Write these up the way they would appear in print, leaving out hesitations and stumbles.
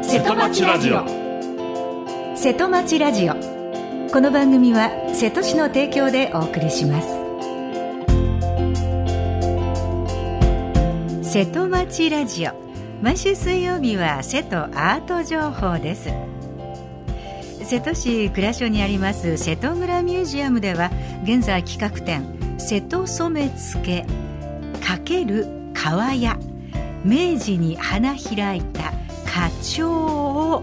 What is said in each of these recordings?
瀬戸町ラジオ。 瀬戸町ラジオ。この番組は瀬戸市の提供でお送りします。瀬戸町ラジオ、毎週水曜日は瀬戸アート情報です。瀬戸市倉所にあります瀬戸村ミュージアムでは、現在企画展瀬戸染付×川屋明治に花開いた花鳥を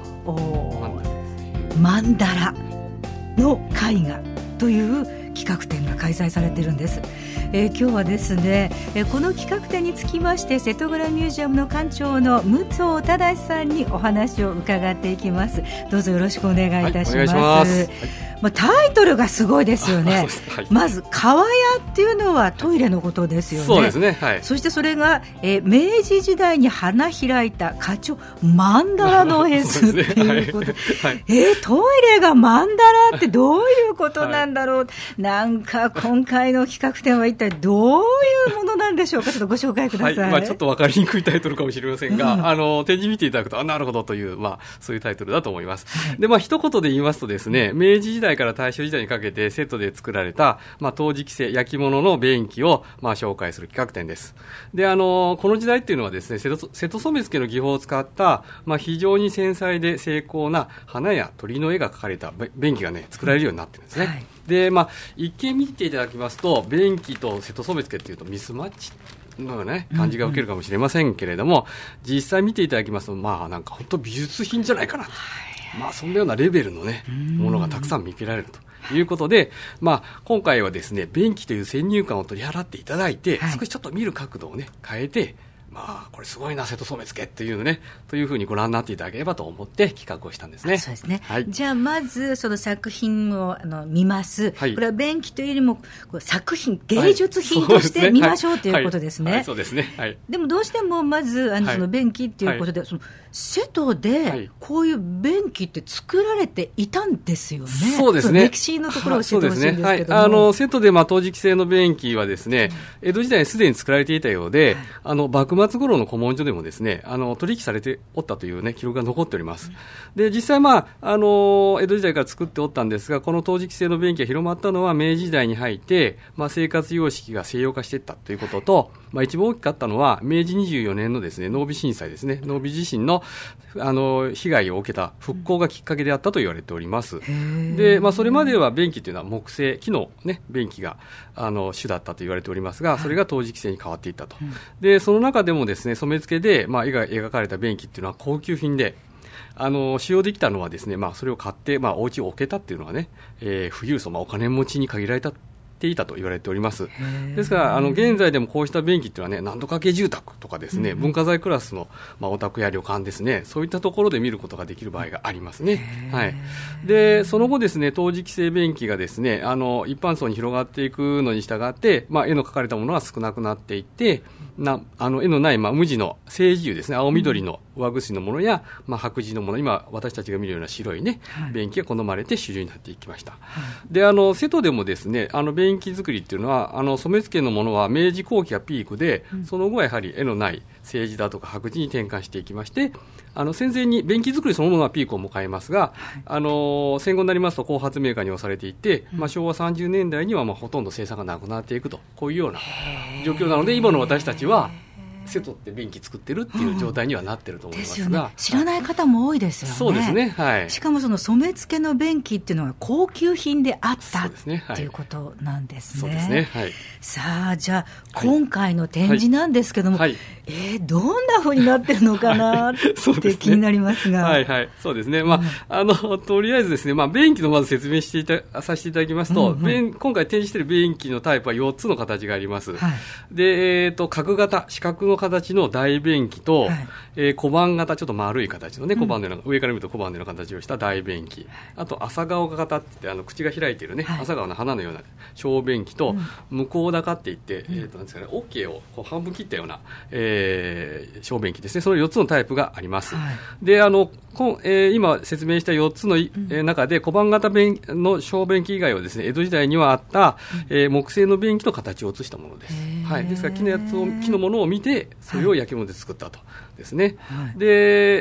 曼荼羅の絵画という企画展が開催されているんです。今日はですね、この企画展につきまして瀬戸倉ミュージアムの館長の武藤忠さんにお話を伺っていきます。どうぞよろしくお願いいたします。 はい、お願いします。 タイトルがすごいですよね。 はい、 まず川屋っていうのはトイレのことですよね。 そうですね、はい、 そしてそれが、明治時代に花開いた花鳥曼荼羅の絵図っていうこと、はい、トイレが曼荼羅ってどういうことなんだろう、はい、なんか今回の企画展は一体どういうものなんでしょうか。ちょっとご紹介ください。 はい、ちょっと分かりにくいタイトルかもしれませんが、展示見ていただくとなるほどという、そういうタイトルだと思います。はい、で、一言で言いますとですね、明治時代から大正時代にかけてセットで作られた、陶磁器製焼き物の便器を、紹介する企画展です。で、この時代っていうのはですね、瀬戸染付の技法を使った、非常に繊細で精巧な花や鳥の絵が描かれた便器がね、作られるようになってるんですね。はい、で、一見見ていただきますと、便器と瀬戸染付っていうとミスマッチのようなね、感じが受けるかもしれませんけれども、実際見ていただきますと、なんか本当美術品じゃないかなと。そんなようなレベルのね、ものがたくさん見受けられるということで、今回はですね、便器という先入観を取り払っていただいて、少しちょっと見る角度をね、変えて、これすごいな、瀬戸染付っていうね、というふうにご覧になっていただければと思って企画をしたんですね。 そうですね。 はい、 じゃあまずその作品を見ます。はい、これは便器というよりも作品、芸術品として見ましょうということですね。 そうですね。はい。 でもどうしてもまずその便器ということで、その瀬戸でこういう便器って作られていたんですよね。 そうですね。 歴史のところを教えてほしいんですけども。 瀬戸で陶磁器製の便器はですね、江戸時代にすでに作られていたようで、幕末頃の古文書でもですね、取引されておったというね、記録が残っております。で、実際江戸時代から作っておったんですが、この陶磁器製の便器が広まったのは明治時代に入って、生活様式が西洋化していったということと、一番大きかったのは明治24年のですね、濃尾震災ですね、濃尾地震の被害を受けた復興がきっかけであったと言われております。で、それまでは便器というのは木製、木のね、便器が主だったと言われておりますが、それが陶磁器製に変わっていったと。で、その中でもですね、染付で、絵が描かれた便器っていうのは高級品で、使用できたのはですね、それを買って、お家を置けたっていうのはね、富裕層、お金持ちに限られていたと言われております。ですから現在でもこうした便器っていうのはね、何度かけ住宅とかですね、文化財クラスの、お宅や旅館ですね、そういったところで見ることができる場合がありますね。はい。で、その後ですね、陶磁器製便器がですね、一般層に広がっていくのに従って、絵の描かれたものは少なくなっていって、絵のない、無地の青地油ですね、青緑の上薬のものや、白地のもの、今私たちが見るような白いね、便器が好まれて主流になっていきました。で、瀬戸でもですね、便器作りっていうのは、染付のものは明治後期がピークで、その後はやはり絵のない青地だとか白地に転換していきまして、戦前に便器作りそのものはピークを迎えますが、戦後になりますと後発メーカーに押されていって、昭和30年代にはほとんど生産がなくなっていくと、こういうような状況なので、今の私たちは瀬戸って便器作ってるっていう状態にはなってると思いますが、 ですよね、知らない方も多いですよね。 そうですね、はい、 しかもその染付の便器っていうのが高級品であったっていうことなんですね。 そうですね、はい、 さあ、じゃあ今回の展示なんですけども、どんな風になってるのかなって気になりますが、 はいはい、そうですね、とりあえずですね、便器のまず説明させていただきますと、今回展示している便器のタイプは4つの形があります。で、角型、四角の形の大便器と、小判型、ちょっと丸い形のね、小判のような、上から見ると小判のような形をした大便器、あと朝顔型って言って口が開いているね、朝顔の花のような小便器と、向こう高って言って、なんですかね、桶を半分切ったような、小便器ですね、その4つのタイプがあります。で、今説明した4つの、中で小判型の小便器以外はですね、江戸時代にはあった、木製の便器の形を写したものです。はい、ですから木のものを見てそれを焼き物で作ったとですね。で、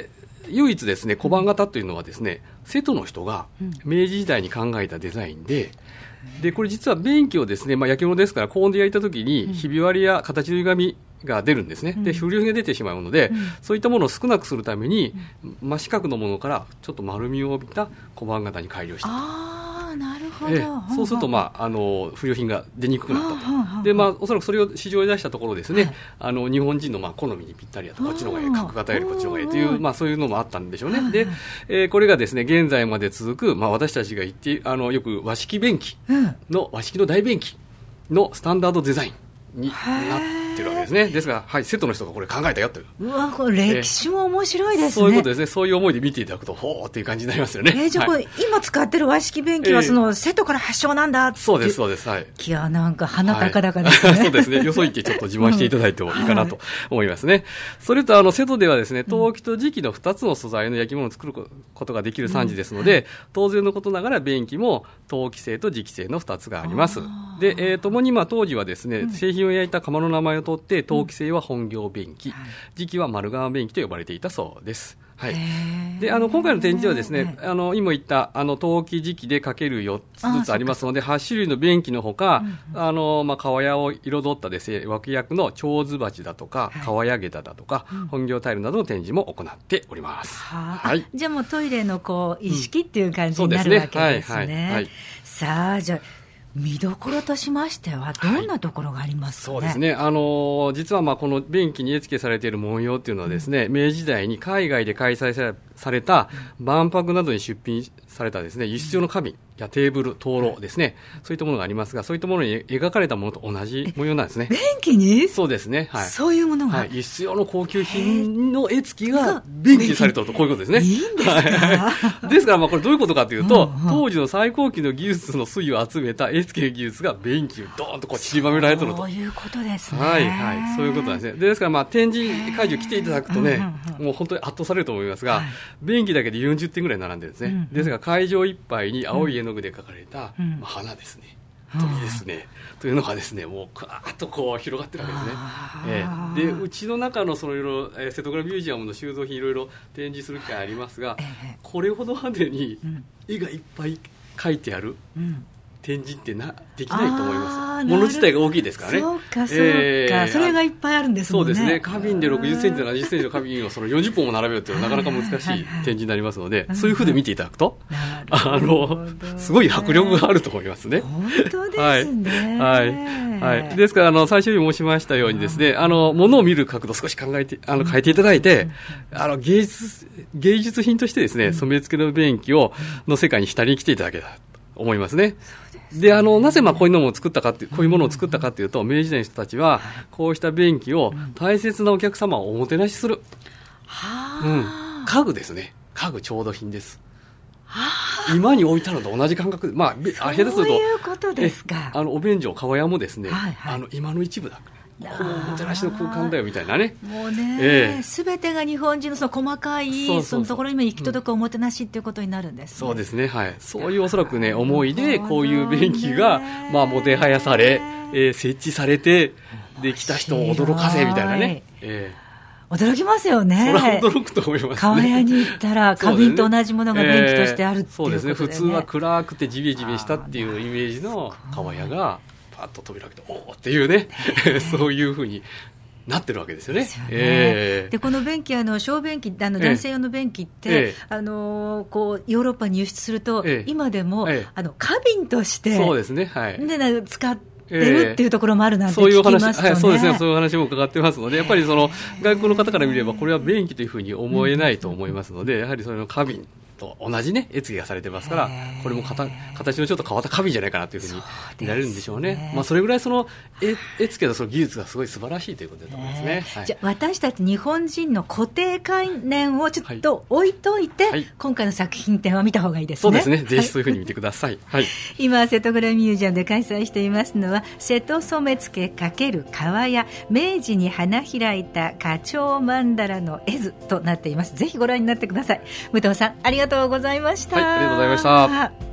唯一ですね小判型というのはですね瀬戸の人が明治時代に考えたデザインで、これ実は便器をですね、焼き物ですから高温で焼いたときにひび割れや形の歪みが出るんですね。で不良品が出てしまうので、そういったものを少なくするために真四角のものからちょっと丸みを帯びた小判型に改良したと。 なるほど。 そうすると、不良品が出にくくなったと。で、おそらくそれを市場に出したところですね、日本人の好みにぴったりだと、こっちの方がいい、角型よりこっちの方がいいという、そういうのもあったんでしょうね。で、これがですね現在まで続く、私たちが言ってよく和式便器の、和式の大便器のスタンダードデザインになってるわけですね。ですが、瀬戸の人がこれ考えたよという。 うわ、これ歴史も面白いですね。 そういうことですね。そういう思いで見ていただくとほーっていう感じになりますよね。 じゃあこれ、今使ってる和式便器はその瀬戸から発祥なんだって。 そうですそうです。 いや、なんか鼻高々ですね。 そうですね。よそ行ってちょっと自慢していただいてもいいかなと思いますね。それと瀬戸ではですね陶器と磁器の2つの素材の焼き物を作ることができる産地ですので、当然のことながら便器も陶器製と磁器製の2つがあります。で、ともに当時はですね、製品を焼いた窯の名前を取って陶器製は本業便器、磁器は丸釜便器と呼ばれていたそうです。で今回の展示はですね、今言った陶器磁器でかける4つずつありますので、8種類の便器のほか、川屋を彩ったですね脇役の蝶子鉢だとか川屋下駄だとか、本業タイルなどの展示も行っております。 じゃあもうトイレの一式っていう感じになるわけですね。さあ、じゃあ見どころとしましてはどんなところがありますかね。 そうですね、実はこの便器に絵付けされている文様というのはですね、明治時代に海外で開催された万博などに出品されたですね輸出用の花瓶やテーブル、灯籠ですね、そういったものがありますが、そういったものに描かれたものと同じ模様なんですね。 便器にそうですね、 そういうものが、 輸出用の高級品の絵付きが便器にされたと、こういうことですね。 いいんですか。 ですからこれどういうことかというと、当時の最高級の技術の粋を集めた絵付け技術が便器をドーンと散りばめられてると。 そういうことですね。 そういうことなんですね。ですから展示会場来ていただくとね、もう本当に圧倒されると思いますが、便器だけで40点ぐらい並んでるんですね。ですが会場いっぱいに青い絵の具で描かれた花ですね、鳥ですね、というのがですねもうカーッと広がってるわけですね。でうちの中のいろいろ瀬戸倉ミュージアムの収蔵品いろいろ展示する機会ありますが、これほどまでに絵がいっぱい描いてある展示ってできないと思います。もの自体が大きいですからね。 そうかそうか、それがいっぱいあるんですもんね。 そうですね、花瓶で60センチと70センチの花瓶を40本も並べるというのはなかなか難しい展示になりますので、そういうふうで見ていただくとすごい迫力があると思いますね。 本当ですね。 ですから最初に申しましたようにですね、物を見る角度を少し変えていただいて、芸術品としてですね染付の便器の世界に浸りに来ていただけたらと思いますね。でなぜこういうのを作ったかこういうものを作ったかというと、明治時代の人たちはこうした便器を大切なお客様をおもてなしする、家具ですね。家具調度品です。今に置いたのと同じ感覚で、 そういうことですか。 お便所川屋もですね、今の一部だおもてなしの空間だよみたいなね。 もうね、全てが日本人の細かいそのところにも行き届くおもてなしっていうことになるんですね。 そうですね、そういうおそらくね思いでこういう便器がもてはやされ、設置されて、で来た人を驚かせみたいなね。 驚きますよね。 それは驚くと思いますね。 川屋に行ったら花瓶と同じものが便器としてあるっていうことでね。 そうですね、普通は暗くてジメジメしたっていうイメージの川屋がパッと扉開けておーっていうねそういうふうになってるわけですよね。 でこの便器小便器男性用の便器って、ヨーロッパに輸出すると、今でも、花瓶としてそうですね、 使ってるっていうところもあるなんて聞きますとね。 そうですね、そういう話も伺ってますので、やっぱり外国の方から見ればこれは便器というふうに思えないと思いますので、やはりそれの花瓶と同じね絵付けがされてますから、これも形のちょっと変わった花瓶じゃないかなというふうに見られるんでしょうね。それぐらい絵付けのその技術がすごい素晴らしいということだと思いますね。 じゃあ私たち日本人の固定概念をちょっと置いといて、今回の作品展は見た方がいいですね。 そうですね、ぜひそういうふうに見てください。 今瀬戸倉ミュージアムで開催していますのは瀬戸染付×川屋明治に花開いた花鳥曼荼羅の絵図となっています。ぜひご覧になってください。武藤さんありがとうございました。 ありがとうございました。